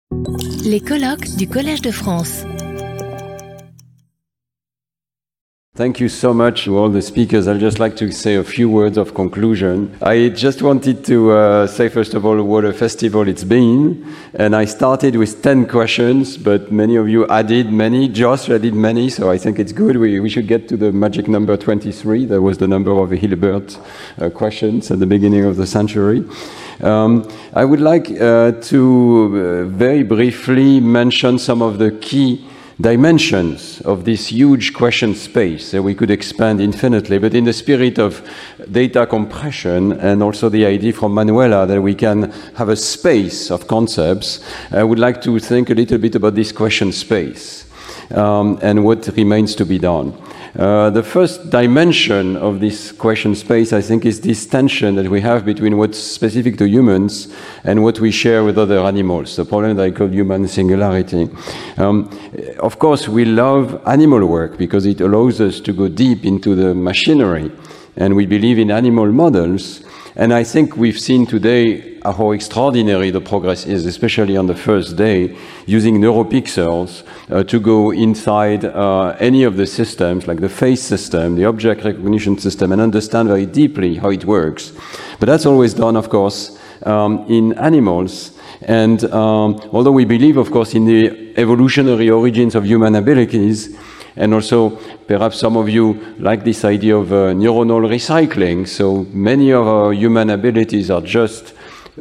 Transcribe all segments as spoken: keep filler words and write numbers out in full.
Les colloques du Collège de France. Thank you so much to all the speakers. I'd just like to say a few words of conclusion. I just wanted to uh, say, first of all, what a festival it's been. And I started with ten questions, but many of you added many. Josh added many, so I think it's good. We, we should get to the magic number twenty-three. That was the number of Hilbert uh, questions at the beginning of the century. Um, I would like uh, to uh, very briefly mention some of the key dimensions of this huge question space that we could expand infinitely, but in the spirit of data compression and also the idea from Manuela that we can have a space of concepts, I would like to think a little bit about this question space um, and what remains to be done. Uh, the first dimension of this question space, I think, is this tension that we have between what's specific to humans and what we share with other animals, the problem that I call human singularity. Um, of course, we love animal work because it allows us to go deep into the machinery, and we believe in animal models. And I think we've seen today how extraordinary the progress is, especially on the first day, using neuropixels uh, to go inside uh, any of the systems, like the face system, the object recognition system, and understand very deeply how it works. But that's always done, of course, um, in animals. And um, although we believe, of course, in the evolutionary origins of human abilities, and also, perhaps some of you like this idea of uh, neuronal recycling. So many of our human abilities are just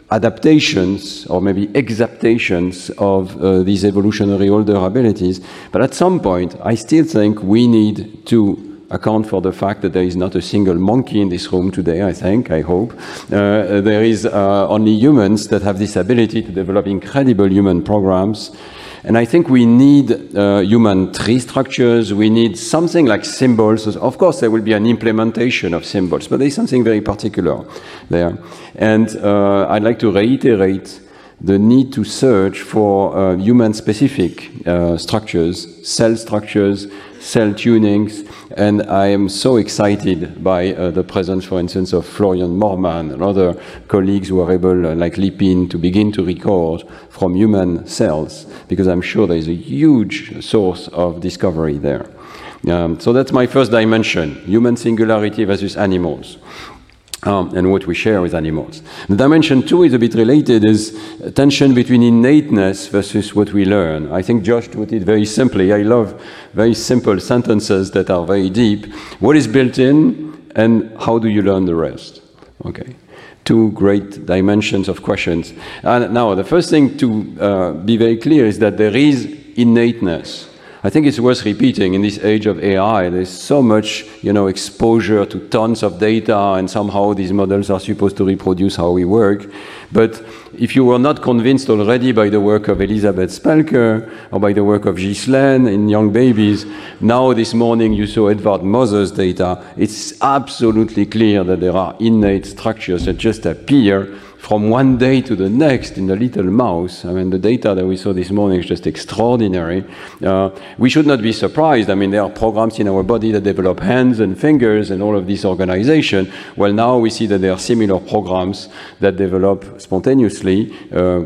adaptations or maybe exaptations of uh, these evolutionary older abilities. But at some point, I still think we need to account for the fact that there is not a single monkey in this room today, I think, I hope. Uh, there is uh, only humans that have this ability to develop incredible human programs. And I think we need uh, human tree structures, we need something like symbols. Of course, there will be an implementation of symbols, but there's something very particular there. And uh, I'd like to reiterate the need to search for uh, human-specific uh, structures, cell structures, cell tunings, and I am so excited by uh, the presence, for instance, of Florian Morman and other colleagues who are able, uh, like Lipin, to begin to record from human cells, because I'm sure there is a huge source of discovery there. Um, so that's my first dimension, human singularity versus animals. Um, and what we share with animals. The dimension two is a bit related, is a tension between innateness versus what we learn. I think Josh put it very simply. I love very simple sentences that are very deep. What is built in, and how do you learn the rest? Okay. Two great dimensions of questions. And now, the first thing to uh, be very clear is that there is innateness. I think it's worth repeating, in this age of A I, there's so much, you know, exposure to tons of data, and somehow these models are supposed to reproduce how we work. But if you were not convinced already by the work of Elisabeth Spelker or by the work of Ghislaine in young babies, now this morning you saw Edward Moser's data, it's absolutely clear that there are innate structures that just appear from one day to the next in the little mouse. I mean, the data that we saw this morning is just extraordinary. Uh, we should not be surprised. I mean, there are programs in our body that develop hands and fingers and all of this organization. Well, now we see that there are similar programs that develop spontaneously uh,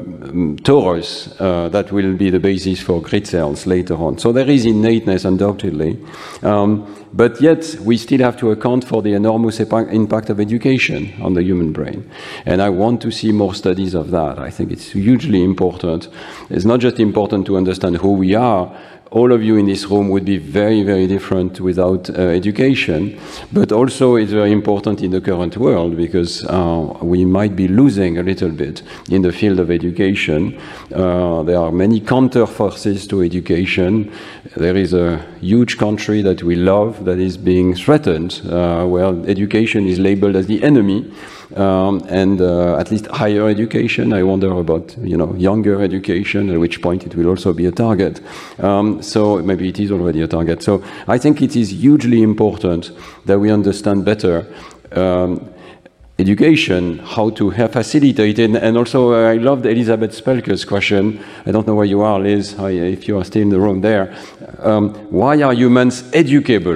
torus uh, that will be the basis for grid cells later on. So there is innateness, undoubtedly. Um, But yet, we still have to account for the enormous impact of education on the human brain. And I want to see more studies of that. I think it's hugely important. It's not just important to understand who we are. All of you in this room would be very, very different without uh, education. But also it's very important in the current world, because uh, we might be losing a little bit in the field of education. Uh, there are many counter forces to education. There is a huge country that we love that is being threatened, uh, where education is labeled as the enemy. Um, and uh, at least higher education. I wonder about, you know, younger education, at which point it will also be a target. Um, so maybe it is already a target. So I think it is hugely important that we understand better um, education, how to have facilitate it. And also, uh, I loved Elisabeth Spelker's question. I don't know where you are, Liz, if you are still in the room there. Um, why are humans educable?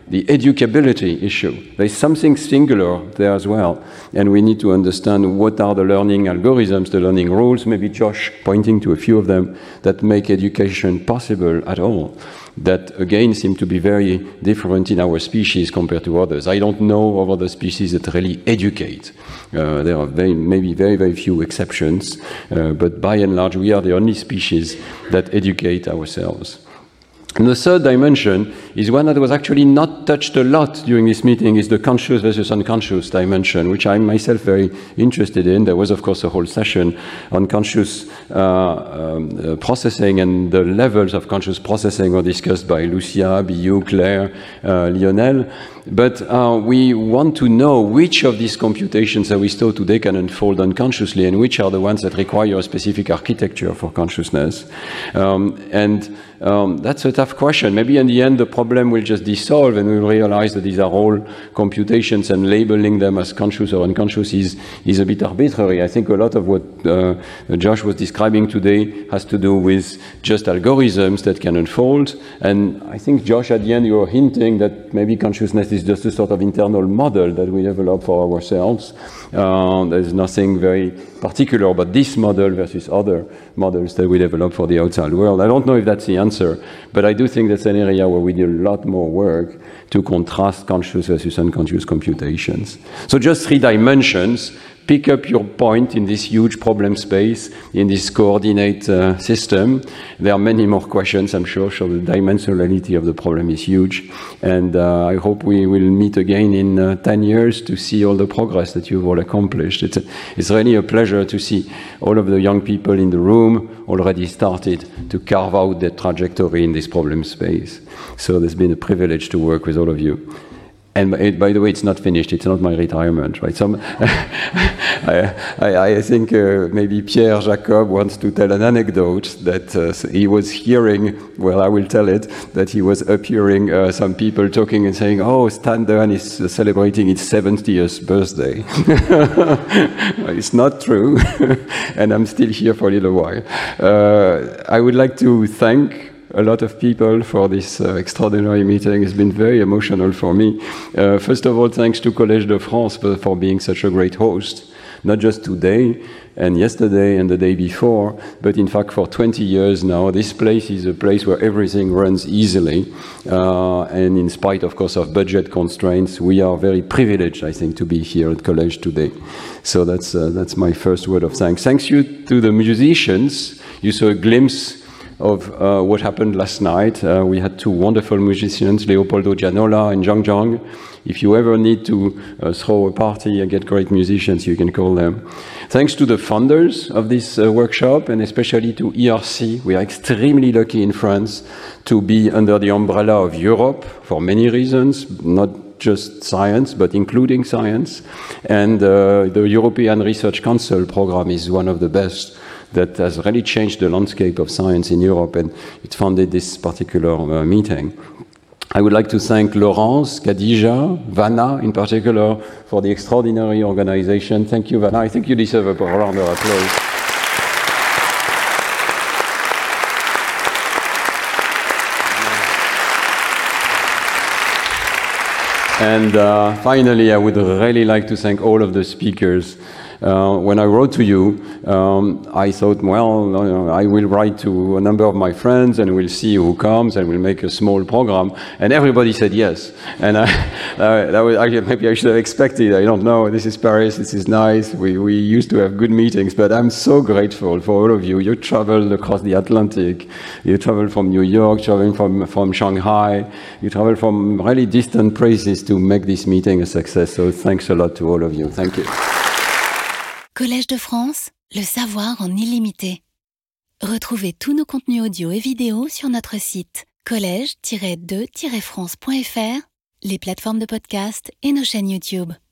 the educability issue. There's something singular there as well, and we need to understand what are the learning algorithms, the learning rules, maybe Josh pointing to a few of them, that make education possible at all, that again seem to be very different in our species compared to others. I don't know of other species that really educate. Uh, there are very, maybe very, very few exceptions, uh, but by and large we are the only species that educate ourselves. And the third dimension is one that was actually not touched a lot during this meeting, is the conscious versus unconscious dimension, which I'm myself very interested in. There was, of course, a whole session on conscious uh, um, uh, processing, and the levels of conscious processing were discussed by Lucia, Biou, Claire, uh, Lionel. But uh, we want to know which of these computations that we saw today can unfold unconsciously, and which are the ones that require a specific architecture for consciousness. Um, and um, that's a tough question. Maybe in the end the problem will just dissolve, and we'll realize that these are all computations, and labeling them as conscious or unconscious is, is a bit arbitrary. I think a lot of what uh, Josh was describing today has to do with just algorithms that can unfold. And I think, Josh, at the end you were hinting that maybe consciousness is just a sort of internal model that we develop for ourselves. Uh, there's nothing very particular about this model versus other models that we develop for the outside world. I don't know if that's the answer, but I do think that's an area where we do a lot more work to contrast conscious versus unconscious computations. So just three dimensions. Pick up your point in this huge problem space, in this coordinate uh, system. There are many more questions, I'm sure, so the dimensionality of the problem is huge. And uh, I hope we will meet again in uh, ten years to see all the progress that you've all accomplished. It's, a, it's really a pleasure to see all of the young people in the room already started to carve out their trajectory in this problem space. So there's been a privilege to work with all of you. And by the way, it's not finished. It's not my retirement, right? Some, I, I, I think uh, maybe Pierre Jacob wants to tell an anecdote that uh, he was hearing, well, I will tell it, that he was up hearing uh, some people talking and saying, oh, Standen is uh, celebrating its seventieth birthday. It's not true, and I'm still here for a little while. Uh, I would like to thank a lot of people for this uh, extraordinary meeting. It's been very emotional for me. Uh, first of all, thanks to Collège de France for, for being such a great host, not just today and yesterday and the day before, but in fact for twenty years now. This place is a place where everything runs easily, uh, and in spite, of course, of budget constraints, we are very privileged, I think, to be here at Collège today. So that's, uh, that's my first word of thanks. Thanks you to the musicians. You saw a glimpse of uh, what happened last night. Uh, we had two wonderful musicians, Leopoldo Gianola and Zhang Zhang. If you ever need to uh, throw a party and get great musicians, you can call them. Thanks to the funders of this uh, workshop, and especially to E R C. We are extremely lucky in France to be under the umbrella of Europe for many reasons, not just science, but including science. And uh, the European Research Council program is one of the best that has really changed the landscape of science in Europe, and it funded this particular uh, meeting. I would like to thank Laurence, Khadija, Vanna in particular, for the extraordinary organization. Thank you, Vanna. I think you deserve a round of applause. And uh, finally, I would really like to thank all of the speakers. Uh, when I wrote to you, um, I thought, well, uh, I will write to a number of my friends and we'll see who comes and we'll make a small program. And everybody said yes. And I, uh, that was, I, maybe I should have expected. I don't know. This is Paris. This is nice. We, we used to have good meetings. But I'm so grateful for all of you. You traveled across the Atlantic. You traveled from New York, traveling from, from Shanghai. You traveled from really distant places to make this meeting a success. So thanks a lot to all of you. Thank you. Collège de France, le savoir en illimité. Retrouvez tous nos contenus audio et vidéo sur notre site collège tiret de tiret france point f r, les plateformes de podcast et nos chaînes YouTube.